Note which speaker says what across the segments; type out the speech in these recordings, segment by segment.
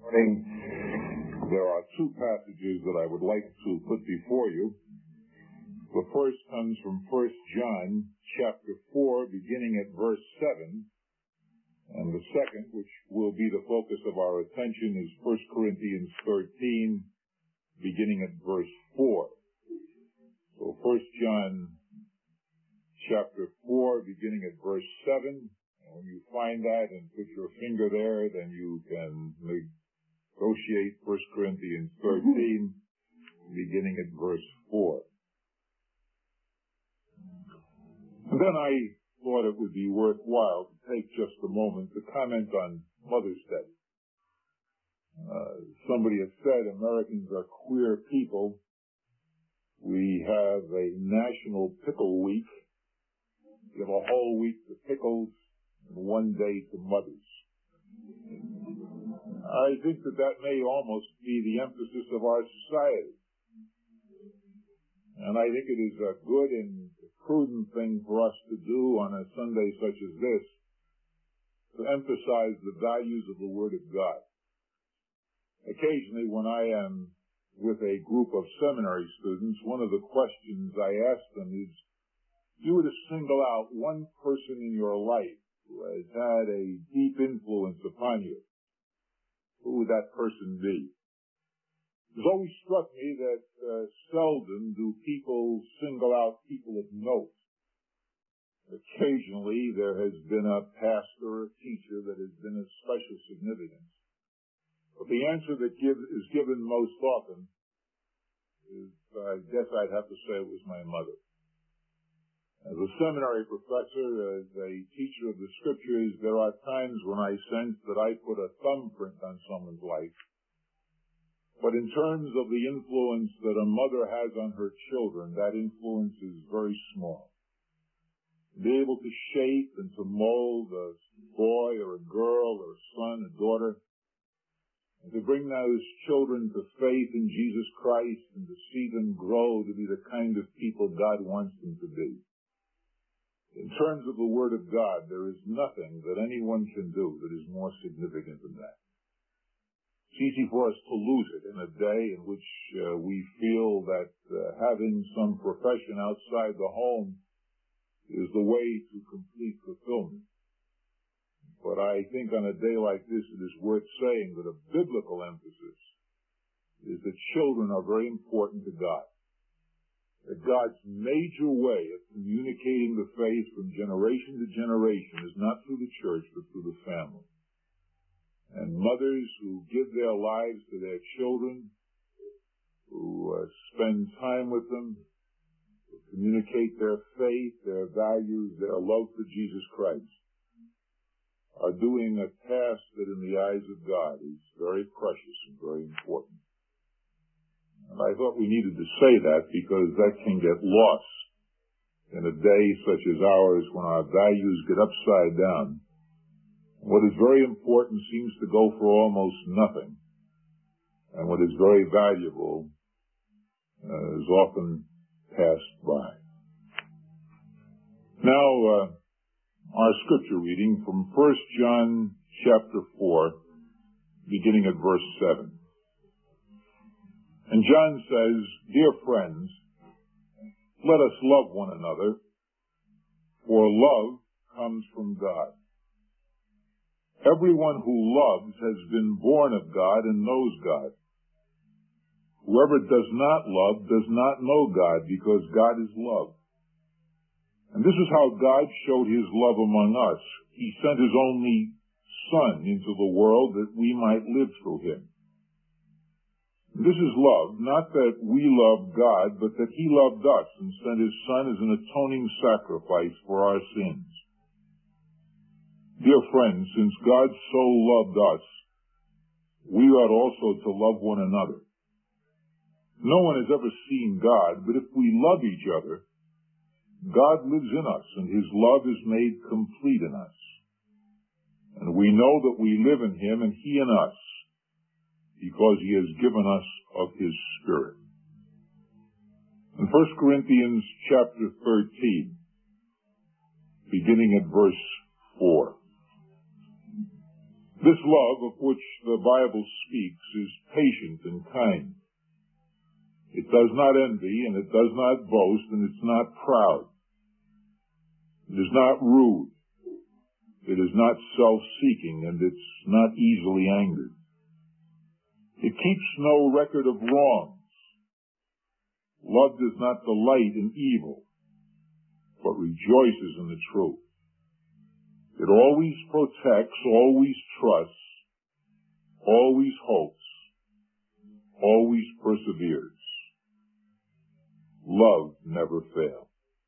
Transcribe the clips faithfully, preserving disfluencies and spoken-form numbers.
Speaker 1: morning. There are two passages that I would like to put before you. The first comes from First John chapter four, beginning at verse seven. And the second, which will be the focus of our attention, is First Corinthians thirteen, beginning at verse four. So First John chapter four, beginning at verse seven. And when you find that and put your finger there, then you can negotiate First Corinthians thirteen, beginning at verse four. And then I thought it would be worthwhile to take just a moment to comment on Mother's Day. Uh, somebody has said Americans are queer people. We have a National Pickle Week. We have a whole week to pickles and one day to mothers. I think that that may almost be the emphasis of our society. And I think it is a good and prudent thing for us to do on a Sunday such as this, to emphasize the values of the Word of God. Occasionally, when I am with a group of seminary students, one of the questions I ask them is, if you were to single out one person in your life who has had a deep influence upon you, who would that person be? It's always struck me that uh, seldom do people single out people of note. Occasionally, there has been a pastor or a teacher that has been of special significance. But the answer that give, is given most often is, I guess I'd have to say it was my mother. As a seminary professor, as a teacher of the Scriptures, there are times when I sense that I put a thumbprint on someone's life. But in terms of the influence that a mother has on her children, that influence is very small. To be able to shape and to mold a boy or a girl or a son, a daughter, and to bring those children to faith in Jesus Christ and to see them grow to be the kind of people God wants them to be. In terms of the Word of God, there is nothing that anyone can do that is more significant than that. It's easy for us to lose it in a day in which uh, we feel that uh, having some profession outside the home is the way to complete fulfillment. But I think on a day like this, it is worth saying that a biblical emphasis is that children are very important to God. That God's major way of communicating the faith from generation to generation is not through the church, but through the family. And mothers who give their lives to their children, who uh, spend time with them, who communicate their faith, their values, their love for Jesus Christ, are doing a task that in the eyes of God is very precious and very important. And I thought we needed to say that because that can get lost in a day such as ours when our values get upside down. What is very important seems to go for almost nothing. And what is very valuable uh, is often passed by. Now, uh, our scripture reading from First John chapter four, beginning at verse seven. And John says, "Dear friends, let us love one another, for love comes from God. Everyone who loves has been born of God and knows God. Whoever does not love does not know God, because God is love. And this is how God showed his love among us. He sent his only Son into the world that we might live through him. And this is love, not that we loved God, but that he loved us and sent his Son as an atoning sacrifice for our sins. Dear friends, since God so loved us, we ought also to love one another. No one has ever seen God, but if we love each other, God lives in us, and his love is made complete in us. And we know that we live in him and he in us, because he has given us of his Spirit. In First Corinthians chapter thirteen, beginning at verse four. This love of which the Bible speaks is patient and kind. It does not envy, and it does not boast, and it's not proud. It is not rude. It is not self-seeking, and it's not easily angered. It keeps no record of wrongs. Love does not delight in evil, but rejoices in the truth. It always protects, always trusts, always hopes, always perseveres. Love never fails.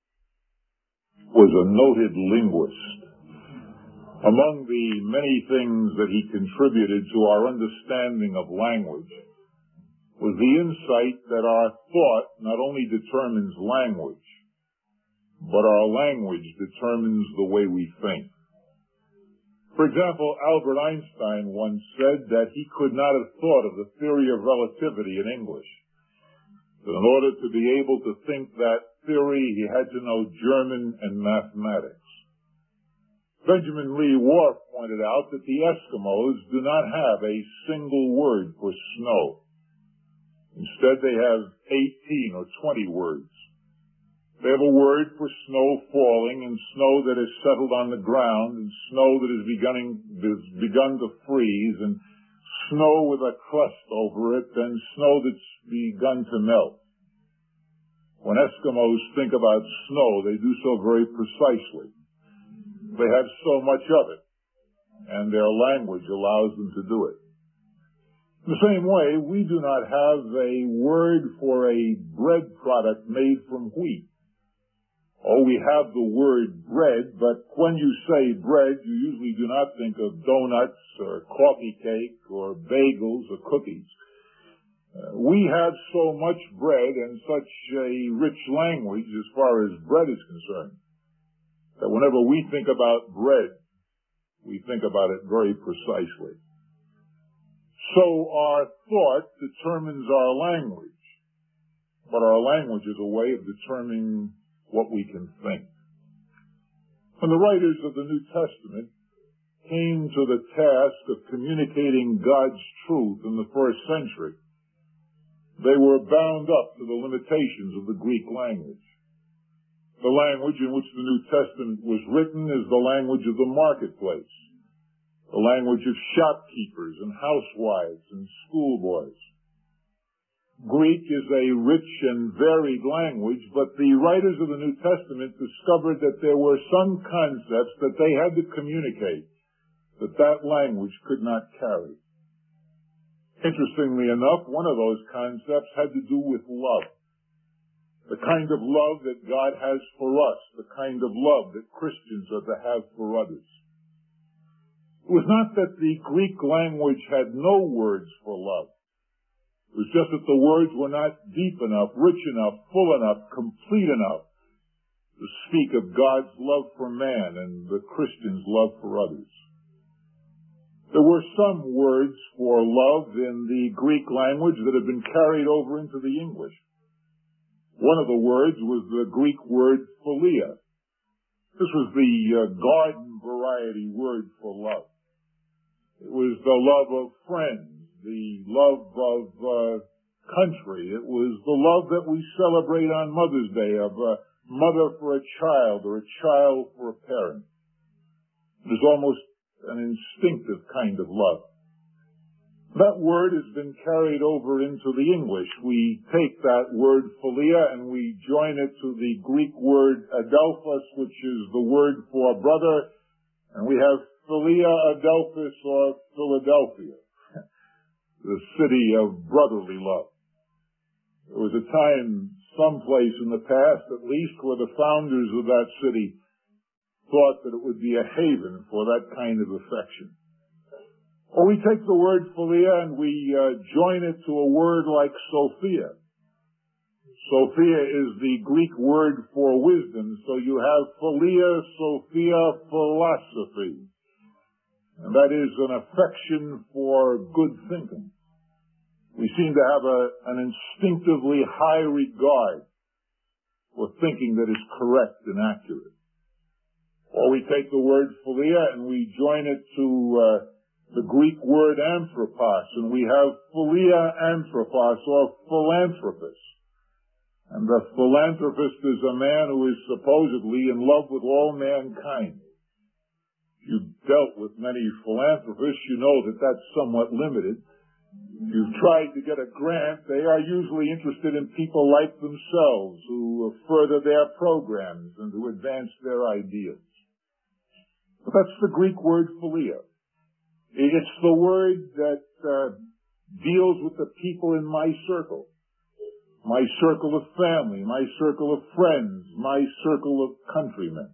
Speaker 1: Was a noted linguist. Among the many things that he contributed to our understanding of language was the insight that our thought not only determines language, but our language determines the way we think. For example, Albert Einstein once said that he could not have thought of the theory of relativity in English. But in order to be able to think that theory, he had to know German and mathematics. Benjamin Lee Whorf pointed out that the Eskimos do not have a single word for snow. Instead, they have eighteen or twenty words. They have a word for snow falling and snow that has settled on the ground and snow that is beginning, has begun to freeze and snow with a crust over it and snow that's begun to melt. When Eskimos think about snow, they do so very precisely. They have so much of it, and their language allows them to do it. In the same way, we do not have a word for a bread product made from wheat. Oh, we have the word bread, but when you say bread, you usually do not think of donuts or coffee cake or bagels or cookies. Uh, we have so much bread and such a rich language as far as bread is concerned, that whenever we think about bread, we think about it very precisely. So our thought determines our language, but our language is a way of determining what we can think. When the writers of the New Testament came to the task of communicating God's truth in the first century, they were bound up to the limitations of the Greek language. The language in which the New Testament was written is the language of the marketplace, the language of shopkeepers and housewives and schoolboys. Greek is a rich and varied language, but the writers of the New Testament discovered that there were some concepts that they had to communicate that that language could not carry. Interestingly enough, one of those concepts had to do with love. The kind of love that God has for us, the kind of love that Christians are to have for others. It was not that the Greek language had no words for love. It was just that the words were not deep enough, rich enough, full enough, complete enough to speak of God's love for man and the Christian's love for others. There were some words for love in the Greek language that had been carried over into the English. One of the words was the Greek word philia. This was the uh, garden variety word for love. It was the love of friends, the love of uh, country. It was the love that we celebrate on Mother's Day, of a mother for a child or a child for a parent. It is almost an instinctive kind of love. That word has been carried over into the English. We take that word philia and we join it to the Greek word adelphos, which is the word for brother, and we have Philia Adelphos, or Philadelphia, the city of brotherly love. There was a time, someplace in the past at least, where the founders of that city thought that it would be a haven for that kind of affection. Or we take the word philia and we uh, join it to a word like Sophia. Sophia is the Greek word for wisdom, so you have philia, Sophia, philosophy. And that is an affection for good thinking. We seem to have a, an instinctively high regard for thinking that is correct and accurate. Or we take the word philia and we join it to uh, the Greek word anthropos, and we have philia anthropos, or philanthropist. And the philanthropist is a man who is supposedly in love with all mankind. If you've dealt with many philanthropists, you know that that's somewhat limited. If you've tried to get a grant, they are usually interested in people like themselves who further their programs and who advance their ideas. But that's the Greek word philia. It's the word that uh, deals with the people in my circle. My circle of family, my circle of friends, my circle of countrymen.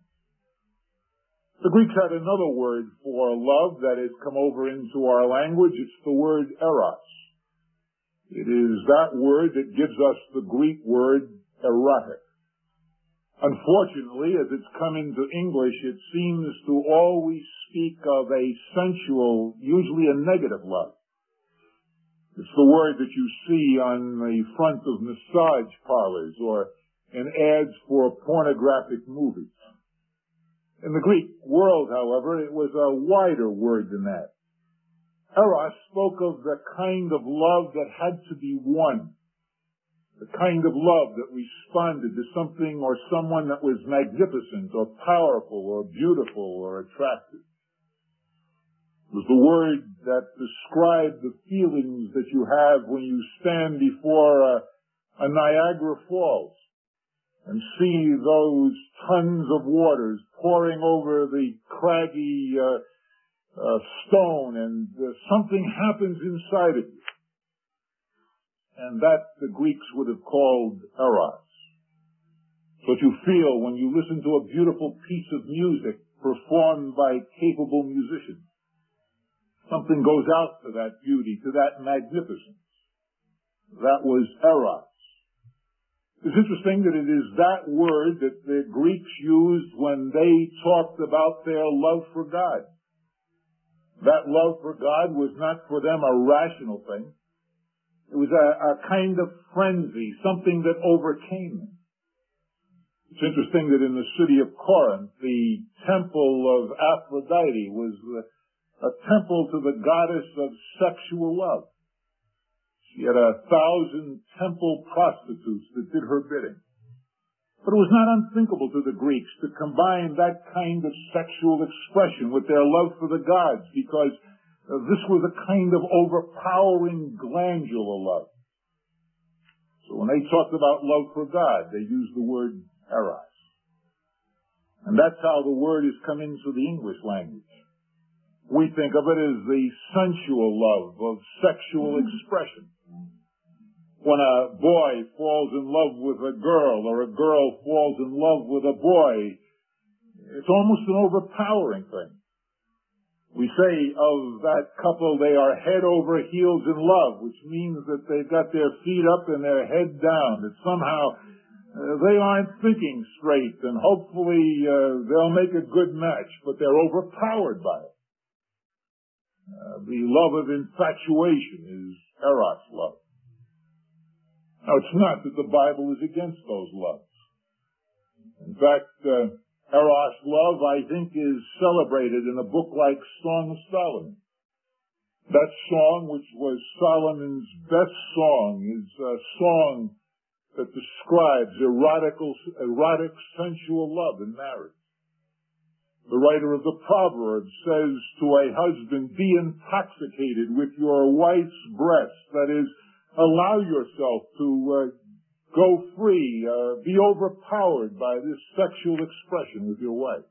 Speaker 1: The Greeks had another word for love that has come over into our language. It's the word eros. It is that word that gives us the Greek word erotic. Unfortunately, as it's come into English, it seems to always speak of a sensual, usually a negative love. It's the word that you see on the front of massage parlors or in ads for pornographic movies. In the Greek world, however, it was a wider word than that. Eros spoke of the kind of love that had to be won, the kind of love that responded to something or someone that was magnificent or powerful or beautiful or attractive. It was the word that described the feelings that you have when you stand before a, a Niagara Falls and see those tons of waters pouring over the craggy uh, uh, stone, and uh, something happens inside of you. And that the Greeks would have called eros. It's what you feel when you listen to a beautiful piece of music performed by capable musicians. Something goes out to that beauty, to that magnificence. That was eros. It's interesting that it is that word that the Greeks used when they talked about their love for God. That love for God was not for them a rational thing. It was a, a kind of frenzy, something that overcame them. It's interesting that in the city of Corinth, the temple of Aphrodite was a, a temple to the goddess of sexual love. She had a thousand temple prostitutes that did her bidding. But it was not unthinkable to the Greeks to combine that kind of sexual expression with their love for the gods, because uh, this was a kind of overpowering glandular love. So when they talked about love for God, they used the word eros. And that's how the word has come into the English language. We think of it as the sensual love of sexual expression. When a boy falls in love with a girl, or a girl falls in love with a boy, it's almost an overpowering thing. We say of that couple, they are head over heels in love, which means that they've got their feet up and their head down, that somehow uh, they aren't thinking straight, and hopefully uh, they'll make a good match, but they're overpowered by it. Uh, the love of infatuation is eros love. Now, it's not that the Bible is against those loves. In fact, uh, eros love, I think, is celebrated in a book like Song of Solomon. That song, which was Solomon's best song, is a song that describes erotical, erotic, sensual love in marriage. The writer of the Proverbs says to a husband, be intoxicated with your wife's breasts, that is, allow yourself to uh, go free, uh, be overpowered by this sexual expression with your wife.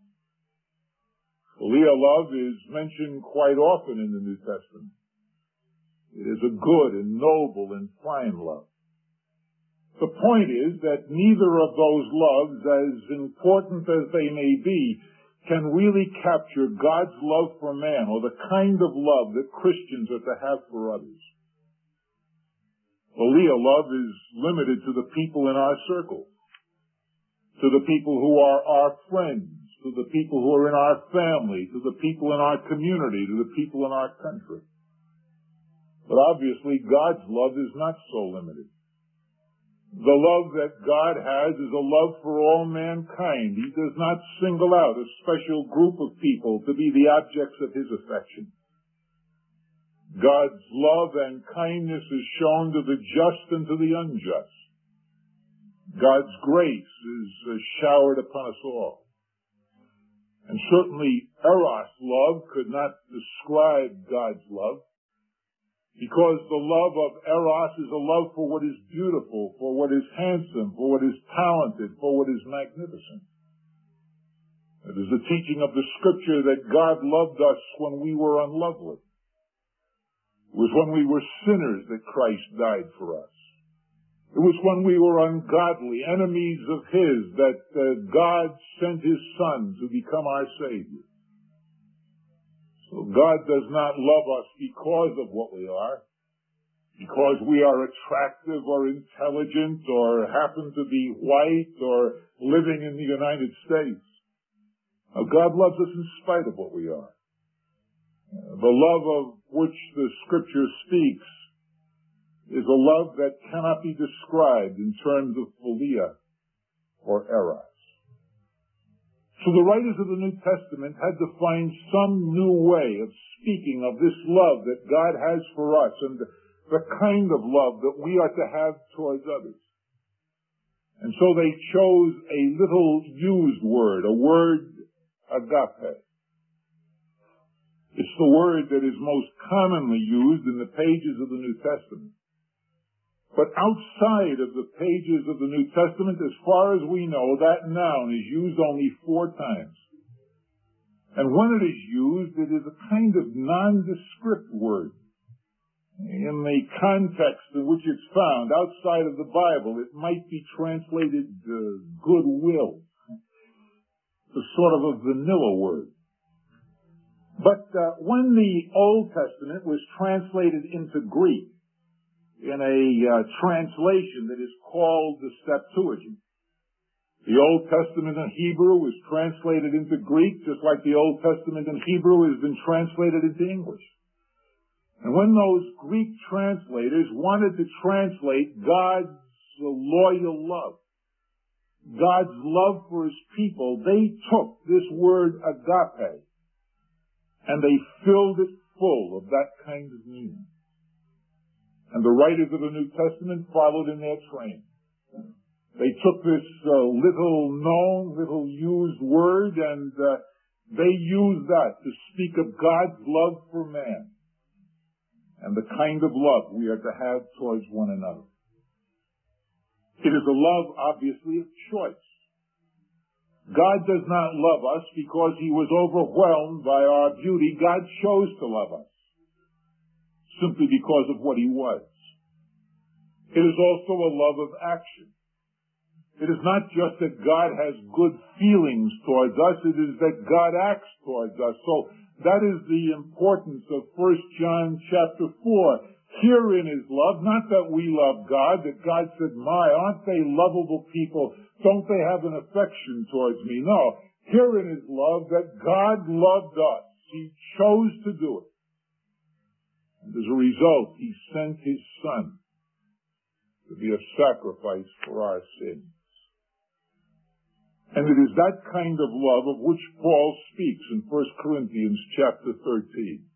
Speaker 1: Philia love is mentioned quite often in the New Testament. It is a good and noble and fine love. The point is that neither of those loves, as important as they may be, can really capture God's love for man, or the kind of love that Christians are to have for others. Philia love is limited to the people in our circle, to the people who are our friends, to the people who are in our family, to the people in our community, to the people in our country. But obviously, God's love is not so limited. The love that God has is a love for all mankind. He does not single out a special group of people to be the objects of his affection. God's love and kindness is shown to the just and to the unjust. God's grace is uh, showered upon us all. And certainly Eros love could not describe God's love, because the love of Eros is a love for what is beautiful, for what is handsome, for what is talented, for what is magnificent. It is the teaching of the Scripture that God loved us when we were unlovely. It was when we were sinners that Christ died for us. It was when we were ungodly, enemies of His, that uh, God sent His Son to become our Savior. So God does not love us because of what we are, because we are attractive or intelligent or happen to be white or living in the United States. Now, God loves us in spite of what we are. The love of which the Scripture speaks is a love that cannot be described in terms of philia or eros. So the writers of the New Testament had to find some new way of speaking of this love that God has for us and the kind of love that we are to have towards others. And so they chose a little used word, a word, agape. It's the word that is most commonly used in the pages of the New Testament. But outside of the pages of the New Testament, as far as we know, that noun is used only four times. And when it is used, it is a kind of nondescript word. In the context in which it's found, outside of the Bible, it might be translated uh, goodwill. It's a sort of a vanilla word. But uh, when the Old Testament was translated into Greek, in a uh, translation that is called the Septuagint. The Old Testament in Hebrew was translated into Greek, just like the Old Testament in Hebrew has been translated into English. And when those Greek translators wanted to translate God's loyal love, God's love for His people, they took this word agape and they filled it full of that kind of meaning. And the writers of the New Testament followed in their train. They took this uh, little known, little used word, and uh, they used that to speak of God's love for man and the kind of love we are to have towards one another. It is a love, obviously, of choice. God does not love us because He was overwhelmed by our beauty. God chose to love us simply because of what He was. It is also a love of action. It is not just that God has good feelings towards us, it is that God acts towards us. So that is the importance of First John chapter four. Herein is love, not that we love God, that God said, my, aren't they lovable people? Don't they have an affection towards me? No. Herein is love, that God loved us. He chose to do it. And as a result, He sent His Son to be a sacrifice for our sins. And it is that kind of love of which Paul speaks in First Corinthians chapter thirteen.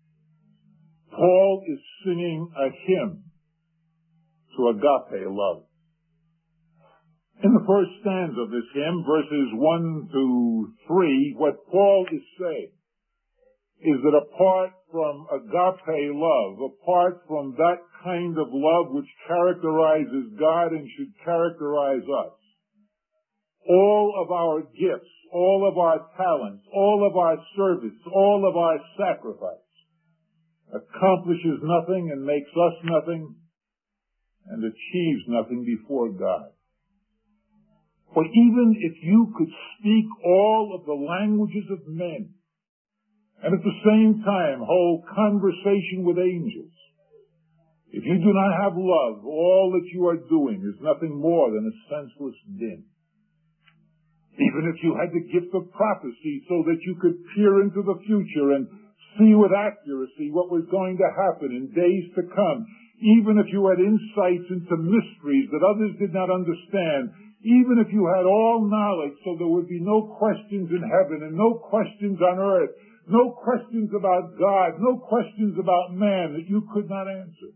Speaker 1: Paul is singing a hymn to agape love. In the first stanza of this hymn, verses one to three, what Paul is saying is that apart from agape love, apart from that kind of love which characterizes God and should characterize us, all of our gifts, all of our talents, all of our service, all of our sacrifice accomplishes nothing and makes us nothing and achieves nothing before God. But even if you could speak all of the languages of men, and at the same time hold conversation with angels, if you do not have love, all that you are doing is nothing more than a senseless din. Even if you had the gift of prophecy so that you could peer into the future and see with accuracy what was going to happen in days to come, even if you had insights into mysteries that others did not understand, even if you had all knowledge so there would be no questions in heaven and no questions on earth, no questions about God, no questions about man that you could not answer.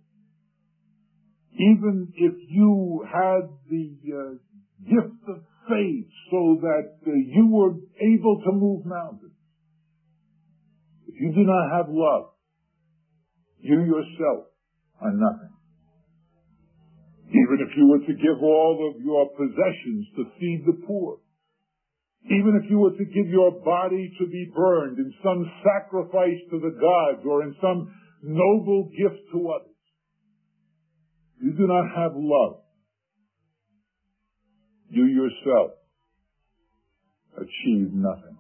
Speaker 1: Even if you had the uh, gift of faith so that uh, you were able to move mountains, if you do not have love, you yourself are nothing. Even if you were to give all of your possessions to feed the poor, even if you were to give your body to be burned in some sacrifice to the gods or in some noble gift to others, you do not have love, you yourself achieve nothing.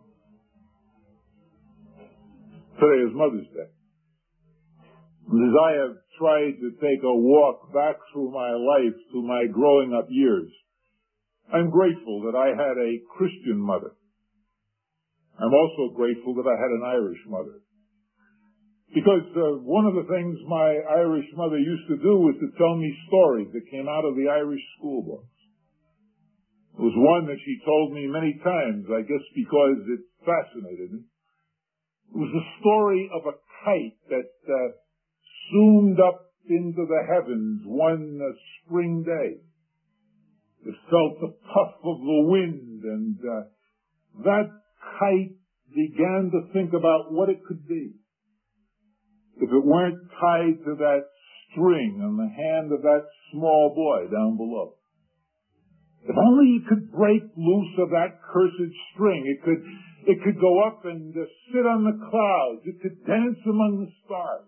Speaker 1: Today is Mother's Day. And as I have tried to take a walk back through my life to my growing up years, I'm grateful that I had a Christian mother. I'm also grateful that I had an Irish mother. Because uh, one of the things my Irish mother used to do was to tell me stories that came out of the Irish school books. It was one that she told me many times, I guess because it fascinated me. It was the story of a kite that uh, zoomed up into the heavens one uh, spring day. It felt the puff of the wind, and uh, that kite began to think about what it could be if it weren't tied to that string on the hand of that small boy down below. If only he could break loose of that cursed string, it could it could go up and uh, sit on the clouds. It could dance among the stars.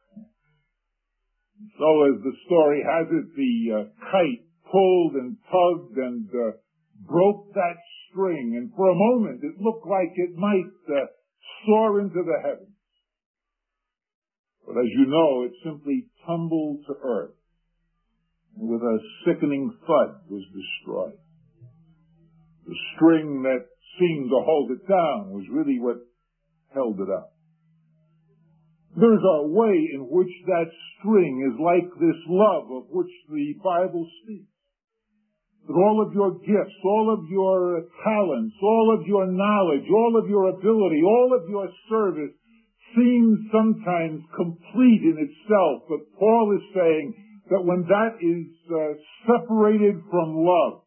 Speaker 1: So as the story has it, the uh, kite pulled and tugged and uh, broke that string, and for a moment it looked like it might uh, soar into the heavens. But as you know, it simply tumbled to earth, and with a sickening thud was destroyed. The string that seemed to hold it down was really what held it up. There's a way in which that string is like this love of which the Bible speaks. That all of your gifts, all of your talents, all of your knowledge, all of your ability, all of your service seems sometimes complete in itself. But Paul is saying that when that is uh, separated from love,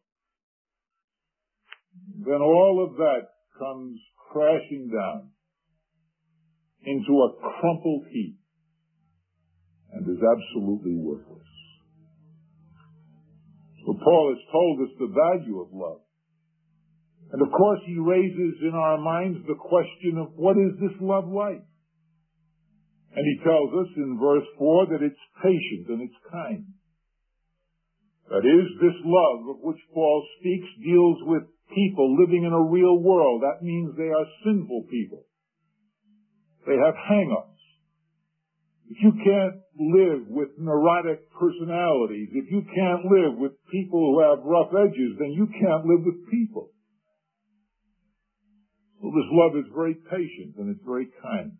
Speaker 1: then all of that comes crashing down into a crumpled heap and is absolutely worthless. So Paul has told us the value of love. And of course he raises in our minds the question of what is this love like? And he tells us in verse four that it's patient and it's kind. That is, this love of which Paul speaks deals with people living in a real world. That means they are sinful people. They have hang-ups. If you can't live with neurotic personalities, if you can't live with people who have rough edges, then you can't live with people. So this love is very patient and it's very kind.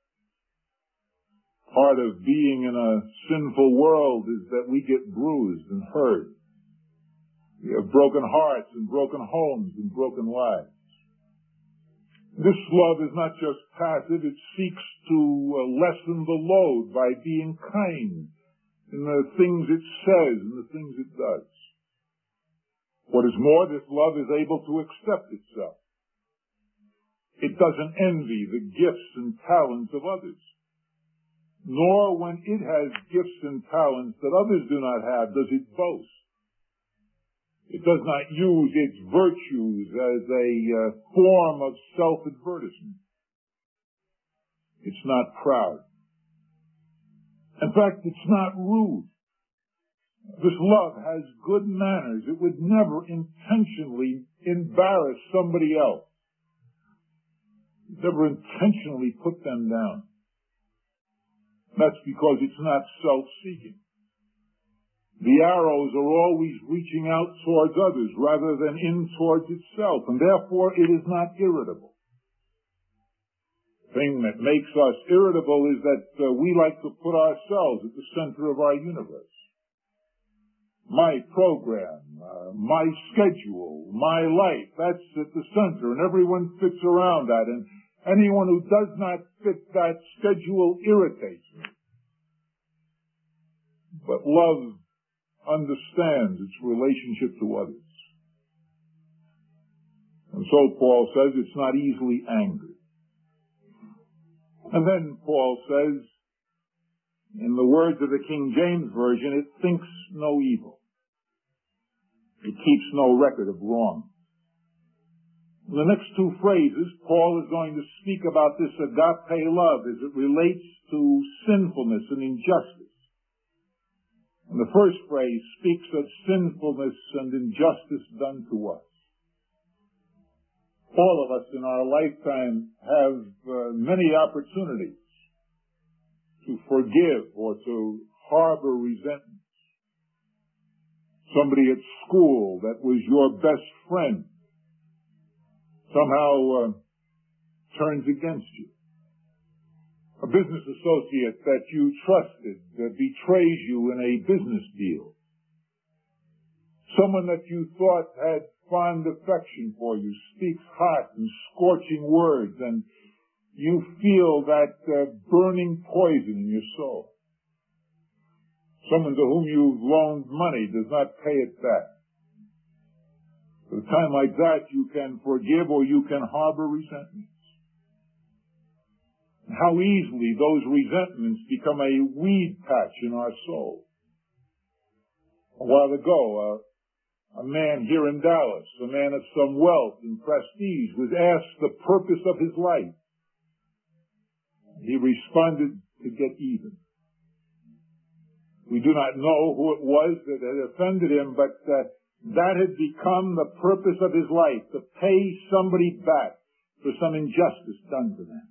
Speaker 1: Part of being in a sinful world is that we get bruised and hurt. We have broken hearts and broken homes and broken lives. This love is not just passive, it seeks to uh, lessen the load by being kind in the things it says and the things it does. What is more, this love is able to accept itself. It doesn't envy the gifts and talents of others. Nor when it has gifts and talents that others do not have does it boast. It does not use its virtues as a uh, form of self-advertisement. It's not proud. In fact, it's not rude. This love has good manners. It would never intentionally embarrass somebody else. Never intentionally put them down. That's because it's not self-seeking. The arrows are always reaching out towards others rather than in towards itself, and therefore it is not irritable. The thing that makes us irritable is that uh, we like to put ourselves at the center of our universe. My program, uh, my schedule, my life, that's at the center, and everyone fits around that, and, Anyone who does not fit that schedule irritates me. But love understands its relationship to others. And so Paul says it's not easily angered. And then Paul says, in the words of the King James Version, it thinks no evil. It keeps no record of wrong. In the next two phrases, Paul is going to speak about this agape love as it relates to sinfulness and injustice. And the first phrase speaks of sinfulness and injustice done to us. All of us in our lifetime have uh, many opportunities to forgive or to harbor resentment. Somebody at school that was your best friend somehow uh, turns against you. A business associate that you trusted uh, betrays you in a business deal. Someone that you thought had fond affection for you speaks hot and scorching words, and you feel that uh, burning poison in your soul. Someone to whom you've loaned money does not pay it back. At a time like that, you can forgive or you can harbor resentments. How easily those resentments become a weed patch in our soul. A while ago, uh, a man here in Dallas, a man of some wealth and prestige, was asked the purpose of his life. He responded, to get even. We do not know who it was that had offended him, but uh, that had become the purpose of his life, to pay somebody back for some injustice done to them.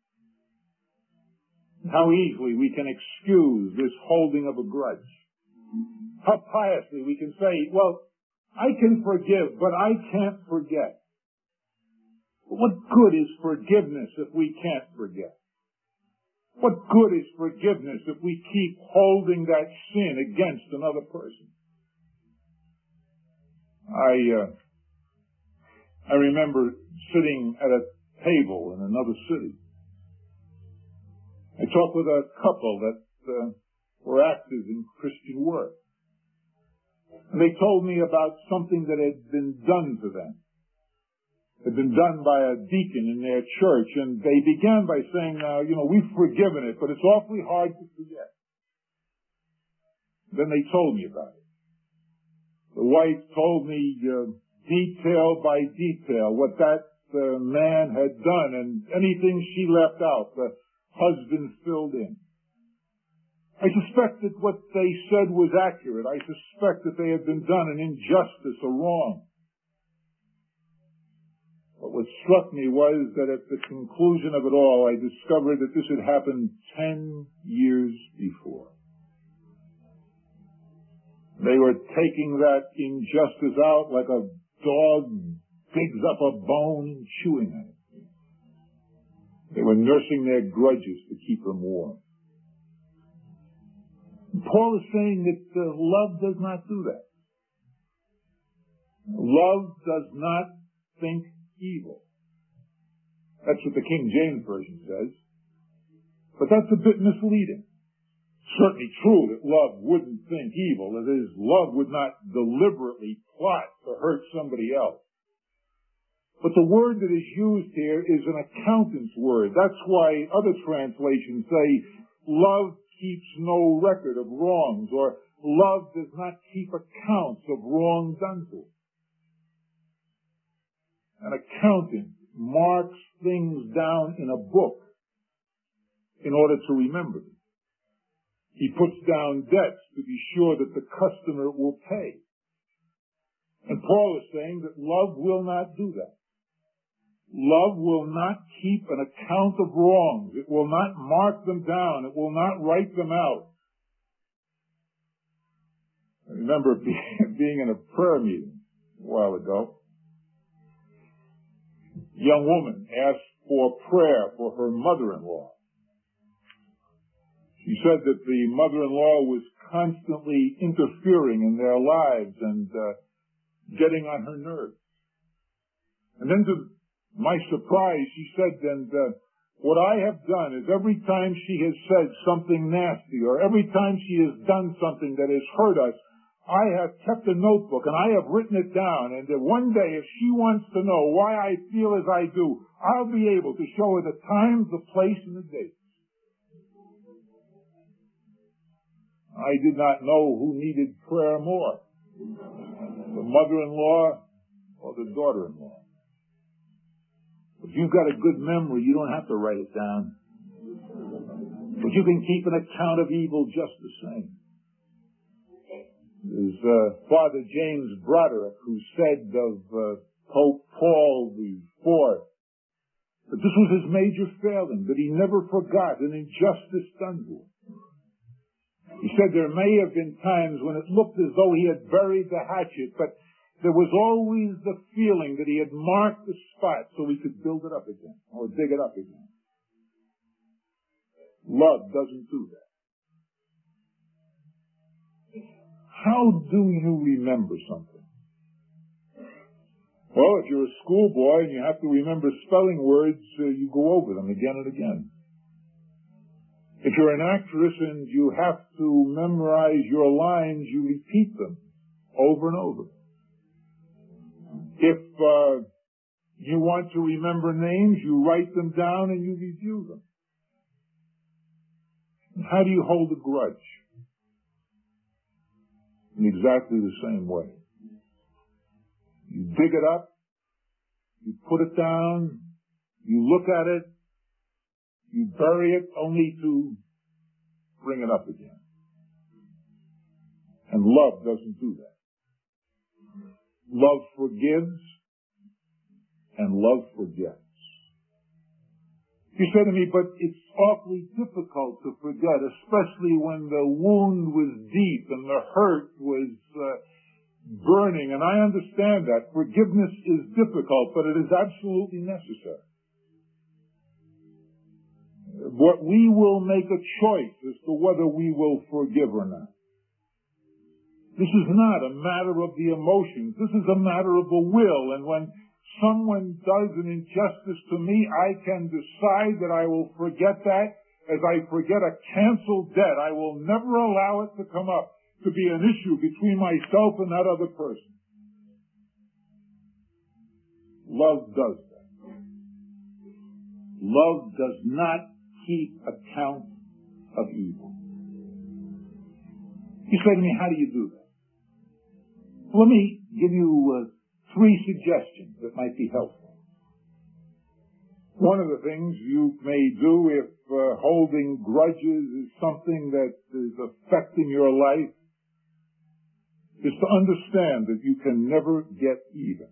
Speaker 1: How easily we can excuse this holding of a grudge. How piously we can say, well, I can forgive, but I can't forget. What good is forgiveness if we can't forget? What good is forgiveness if we keep holding that sin against another person? I, uh, I remember sitting at a table in another city. I talked with a couple that uh, were active in Christian work. And they told me about something that had been done to them. It had been done by a deacon in their church, and they began by saying, uh, you know, we've forgiven it, but it's awfully hard to forget. Then they told me about it. The wife told me uh, detail by detail what that uh, man had done, and anything she left out, the husband filled in. I suspect that what they said was accurate. I suspect that they had been done an injustice, a wrong. But what struck me was that at the conclusion of it all, I discovered that this had happened ten years before. They were taking that injustice out like a dog digs up a bone and chewing at it. They were nursing their grudges to keep them warm. Paul is saying that uh, love does not do that. Love does not think evil. That's what the King James Version says. But that's a bit misleading. Certainly true that love wouldn't think evil. That is, love would not deliberately plot to hurt somebody else. But the word that is used here is an accountant's word. That's why other translations say, love keeps no record of wrongs, or love does not keep accounts of wrong done to it. An accountant marks things down in a book in order to remember them. He puts down debts to be sure that the customer will pay. And Paul is saying that love will not do that. Love will not keep an account of wrongs. It will not mark them down. It will not write them out. I remember being in a prayer meeting a while ago. A young woman asked for prayer for her mother-in-law. She said that the mother-in-law was constantly interfering in their lives and uh, getting on her nerves. And then to My surprise, she said, and uh, what I have done is every time she has said something nasty or every time she has done something that has hurt us, I have kept a notebook and I have written it down, and that one day if she wants to know why I feel as I do, I'll be able to show her the time, the place, and the date. I did not know who needed prayer more, the mother-in-law or the daughter-in-law. If you've got a good memory, you don't have to write it down. But you can keep an account of evil just the same. There's uh, Father James Broderick, who said of uh, Pope Paul the Fourth that this was his major failing, that he never forgot an injustice done to him. He said there may have been times when it looked as though he had buried the hatchet, but there was always the feeling that he had marked the spot so he could build it up again or dig it up again. Love doesn't do that. How do you remember something? Well, if you're a schoolboy and you have to remember spelling words, uh, you go over them again and again. If you're an actress and you have to memorize your lines, you repeat them over and over. If uh, you want to remember names, you write them down and you review them. And how do you hold a grudge? In exactly the same way. You dig it up, you put it down, you look at it, you bury it only to bring it up again. And love doesn't do that. Love forgives, and love forgets. You say to me, but it's awfully difficult to forget, especially when the wound was deep and the hurt was uh, burning. And I understand that. Forgiveness is difficult, but it is absolutely necessary. But we will make a choice as to whether we will forgive or not. This is not a matter of the emotions. This is a matter of the will. And when someone does an injustice to me, I can decide that I will forget that as I forget a canceled debt. I will never allow it to come up to be an issue between myself and that other person. Love does that. Love does not keep account of evil. You say to me, how do you do that? Let me give you uh, three suggestions that might be helpful. One of the things you may do if uh, holding grudges is something that is affecting your life is to understand that you can never get even.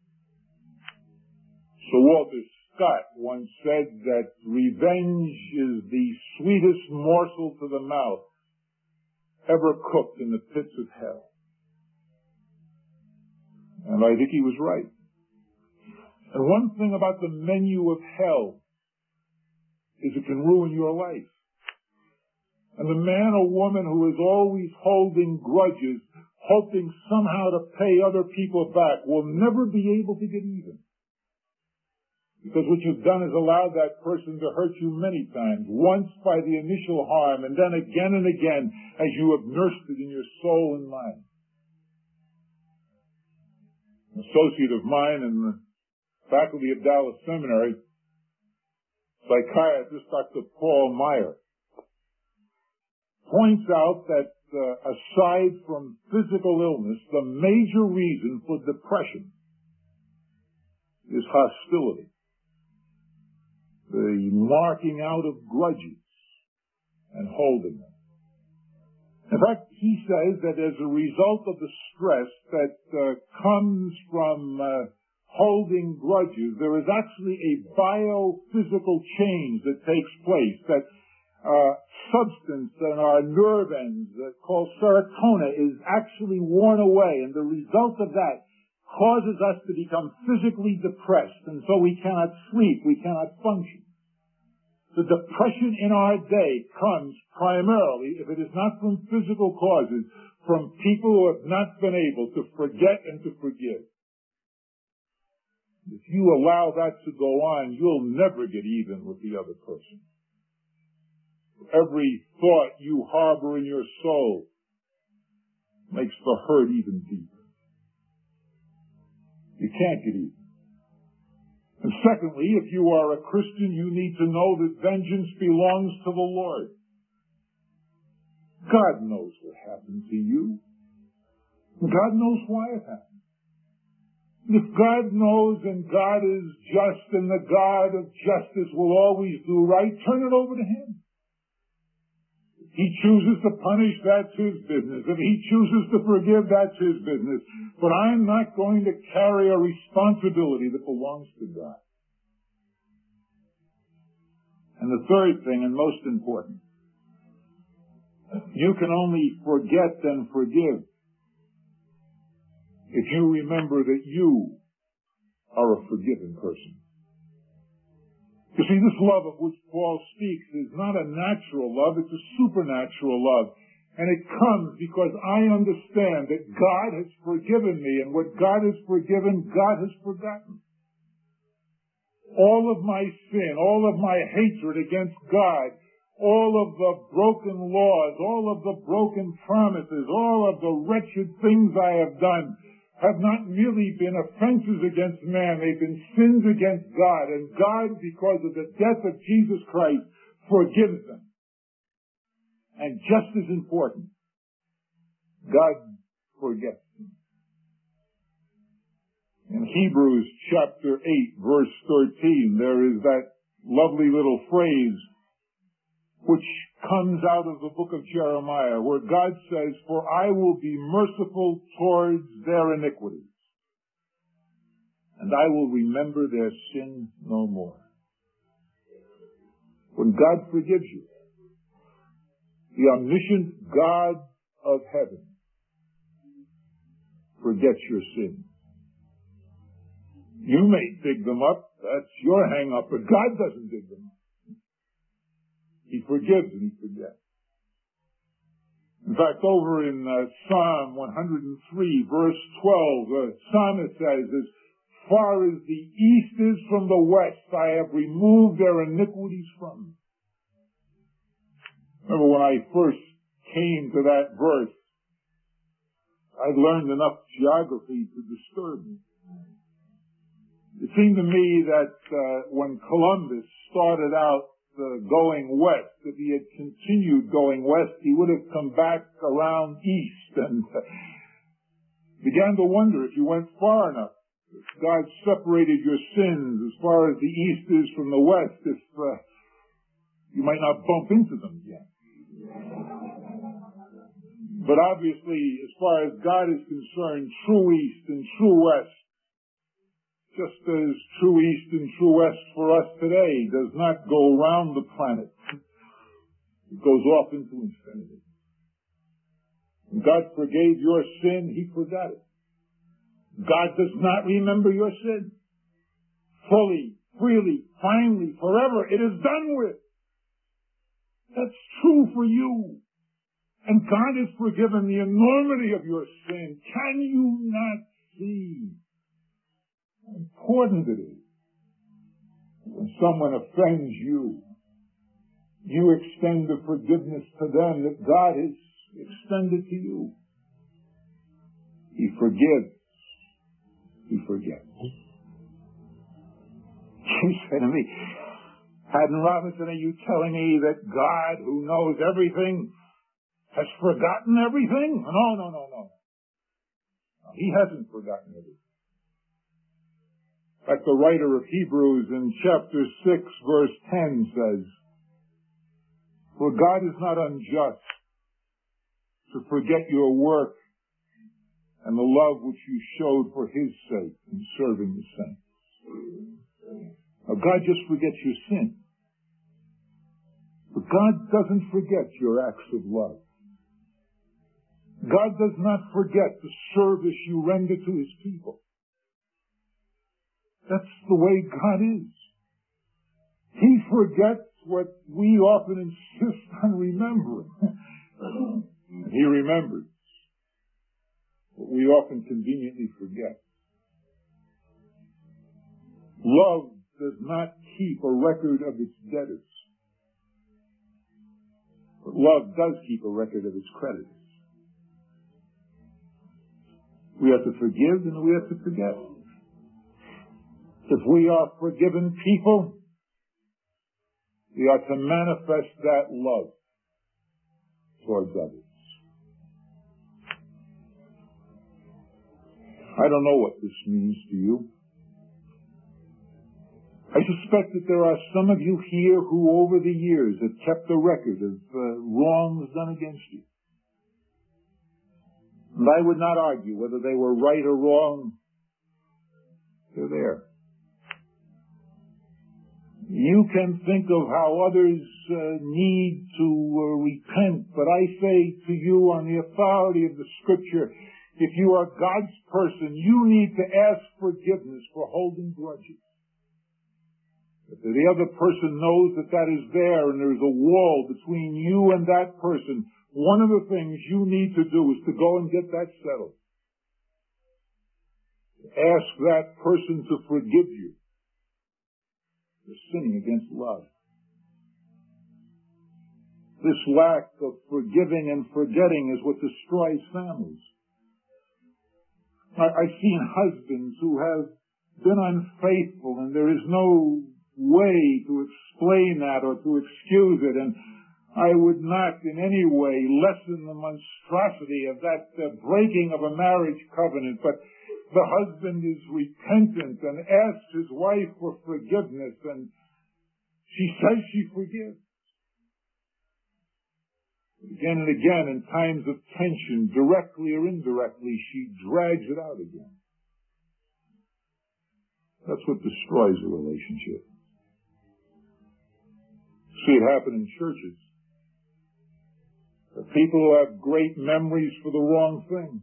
Speaker 1: Sir Walter Scott once said that revenge is the sweetest morsel to the mouth ever cooked in the pits of hell. And I think he was right. And one thing about the menu of hell is it can ruin your life. And the man or woman who is always holding grudges, hoping somehow to pay other people back, will never be able to get even. Because what you've done is allowed that person to hurt you many times, once by the initial harm, and then again and again as you have nursed it in your soul and mind. An associate of mine in the faculty of Dallas Seminary, psychiatrist Doctor Paul Meyer, points out that uh, aside from physical illness, the major reason for depression is hostility. The marking out of grudges and holding them. In fact, he says that as a result of the stress that uh, comes from uh, holding grudges, there is actually a biophysical change that takes place, that uh, substance in our nerve ends uh, called serotonin is actually worn away, and the result of that causes us to become physically depressed, and so we cannot sleep, we cannot function. The depression in our day comes primarily, if it is not from physical causes, from people who have not been able to forget and to forgive. If you allow that to go on, you'll never get even with the other person. Every thought you harbor in your soul makes the hurt even deeper. You can't get even. And secondly, if you are a Christian, you need to know that vengeance belongs to the Lord. God knows what happened to you. God knows why it happened. If God knows and God is just and the God of justice will always do right, turn it over to Him. If He chooses to punish, that's His business. If He chooses to forgive, that's His business. But I'm not going to carry a responsibility that belongs to God. And the third thing, and most important, you can only forget and forgive if you remember that you are a forgiven person. You see, this love of which Paul speaks is not a natural love, it's a supernatural love. And it comes because I understand that God has forgiven me, and what God has forgiven, God has forgotten. All of my sin, all of my hatred against God, all of the broken laws, all of the broken promises, all of the wretched things I have done, have not merely been offenses against man, they've been sins against God, and God, because of the death of Jesus Christ, forgives them. And just as important, God forgets them. In Hebrews chapter eight, verse thirteen, there is that lovely little phrase which comes out of the book of Jeremiah, where God says, "For I will be merciful towards their iniquities, and I will remember their sin no more." When God forgives you, the omniscient God of heaven forgets your sins. You may dig them up, that's your hang-up, but God doesn't dig them up. He forgives and He forgets. In fact, over in uh, Psalm one hundred three, verse twelve, the psalmist says, "As far as the east is from the west, I have removed their iniquities from them." Remember when I first came to that verse, I'd learned enough geography to disturb me. It seemed to me that uh, when Columbus started out Uh, going west, if he had continued going west, he would have come back around east, and uh, began to wonder if you went far enough, if God separated your sins as far as the east is from the west, if uh, you might not bump into them again. But obviously, as far as God is concerned, true east and true west, just as true east and true west for us today, does not go around the planet. It goes off into infinity. When God forgave your sin, He forgot it. God does not remember your sin. Fully, freely, finally, forever, it is done with. That's true for you. And God has forgiven the enormity of your sin. Can you not see how important it is when someone offends you, you extend the forgiveness to them that God has extended to you? He forgives. He forgets. You say to me, Haddon Robinson, are you telling me that God, who knows everything, has forgotten everything? No, no, no, no. He hasn't forgotten everything. Like the writer of Hebrews in chapter six, verse ten says, "For God is not unjust to forget your work and the love which you showed for His sake in serving the saints." Now, God just forgets your sin. But God doesn't forget your acts of love. God does not forget the service you render to His people. That's the way God is. He forgets what we often insist on remembering. And He remembers what we often conveniently forget. Love does not keep a record of its debtors. But love does keep a record of its creditors. We have to forgive and we have to forget. If we are forgiven people, we are to manifest that love towards others. I don't know what this means to you. I suspect that there are some of you here who over the years have kept a record of uh, wrongs done against you. And I would not argue whether they were right or wrong. They're there. You can think of how others uh, need to uh, repent, but I say to you on the authority of the Scripture, if you are God's person, you need to ask forgiveness for holding grudges. If the other person knows that that is there and there's a wall between you and that person, one of the things you need to do is to go and get that settled. Ask that person to forgive you. You're sinning against love. This lack of forgiving and forgetting is what destroys families. I, I've seen husbands who have been unfaithful, and there is no way to explain that or to excuse it, and I would not in any way lessen the monstrosity of that uh, breaking of a marriage covenant, but the husband is repentant and asks his wife for forgiveness, and she says she forgives. Again and again, in times of tension, directly or indirectly, she drags it out again. That's what destroys a relationship. See it happen in churches. The people who have great memories for the wrong thing.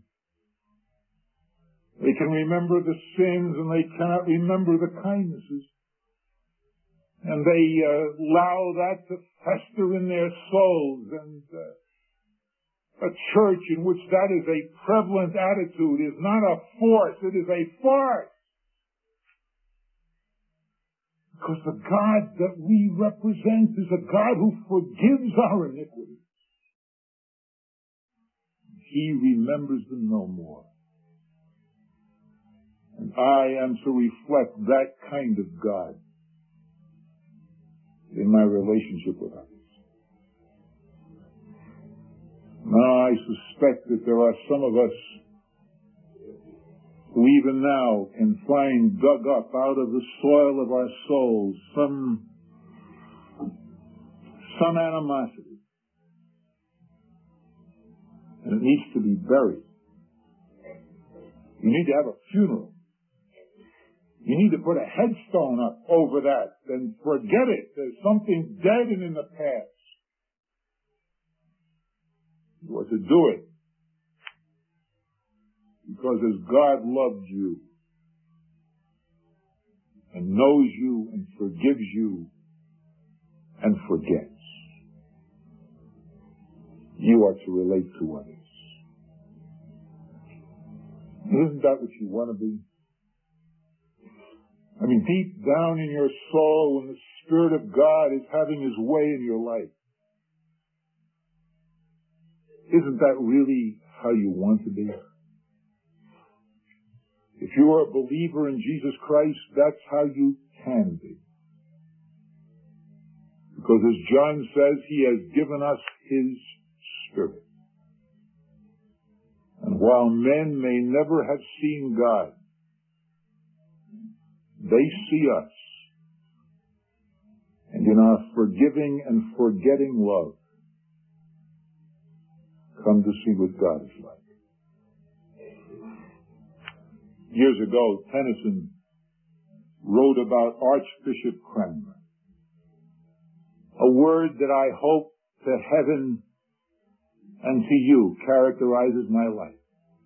Speaker 1: They can remember the sins and they cannot remember the kindnesses. And they uh, allow that to fester in their souls. And uh, a church in which that is a prevalent attitude is not a force, it is a farce. Because the God that we represent is a God who forgives our iniquities. He remembers them no more. And I am to reflect that kind of God in my relationship with others. Now, I suspect that there are some of us who even now can find dug up out of the soil of our souls some, some animosity. And it needs to be buried. You need to have a funeral. You need to put a headstone up over that and forget it. There's something dead and in the past. You are to do it. Because as God loved you and knows you and forgives you and forgets, you are to relate to others. Isn't that what you want to be? I mean, deep down in your soul, when the Spirit of God is having His way in your life, isn't that really how you want to be? If you are a believer in Jesus Christ, that's how you can be. Because as John says, He has given us His Spirit. And while men may never have seen God, they see us. And in our forgiving and forgetting love, come to see what God is like. Years ago, Tennyson wrote about Archbishop Cranmer. A word that I hope to heaven and to you characterizes my life.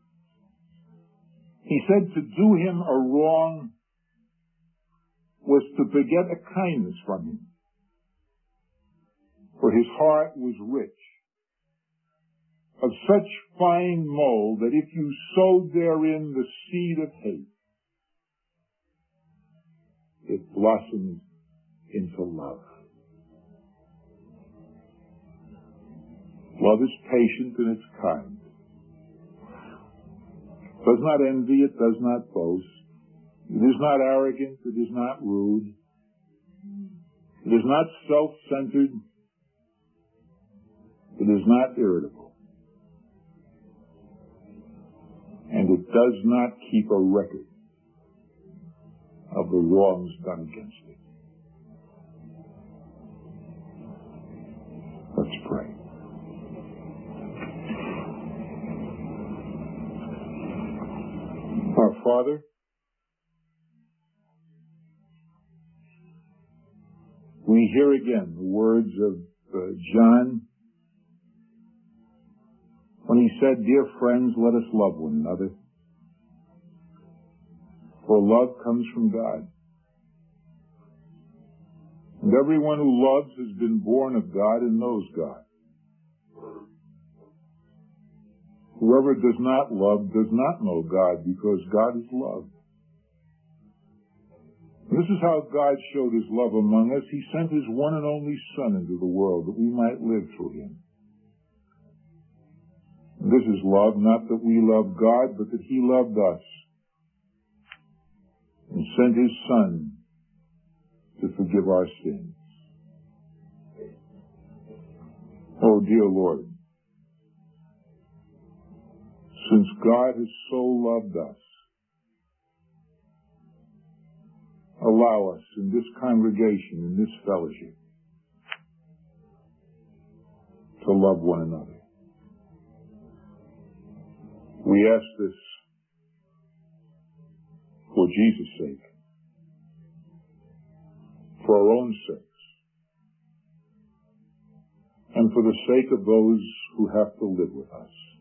Speaker 1: He said to do him a wrong was to beget a kindness from him, for his heart was rich, of such fine mold that if you sowed therein the seed of hate, it blossoms into love. Love is patient and it's kind. It does not envy, it does not boast. It is not arrogant, it is not rude. It is not self-centered. It is not irritable. And it does not keep a record of the wrongs done against it. Let's pray. Our Father, we hear again the words of uh, John when he said, "Dear friends, let us love one another, for love comes from God. And everyone who loves has been born of God and knows God. Whoever does not love does not know God, because God is love." This is how God showed his love among us. He sent his one and only Son into the world that we might live through him. And this is love, not that we love God, but that he loved us and sent his Son to forgive our sins. Oh, dear Lord, since God has so loved us, allow us in this congregation, in this fellowship, to love one another. We ask this for Jesus' sake, for our own sakes, and for the sake of those who have to live with us.